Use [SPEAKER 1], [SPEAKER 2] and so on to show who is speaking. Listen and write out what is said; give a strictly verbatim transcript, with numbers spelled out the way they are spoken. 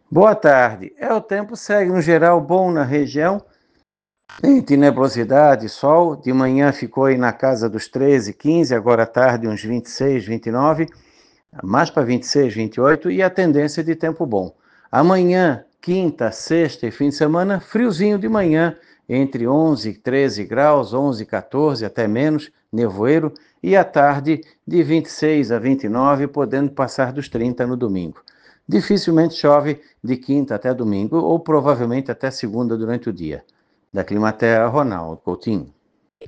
[SPEAKER 1] Boa tarde. É, o tempo segue no geral bom na região, entre nebulosidade e sol. De manhã ficou aí na casa dos treze, quinze, agora à tarde uns vinte e seis, vinte e nove, mais para vinte e seis, vinte e oito, e a tendência de tempo bom. Amanhã, quinta, sexta e fim de semana, friozinho de manhã, entre onze e treze graus, onze, quatorze, até menos, nevoeiro, e à tarde de vinte e seis a vinte e nove, podendo passar dos trinta no domingo. Dificilmente chove de quinta até domingo, ou provavelmente até segunda durante o dia. Da Climaterra, Ronaldo Coutinho.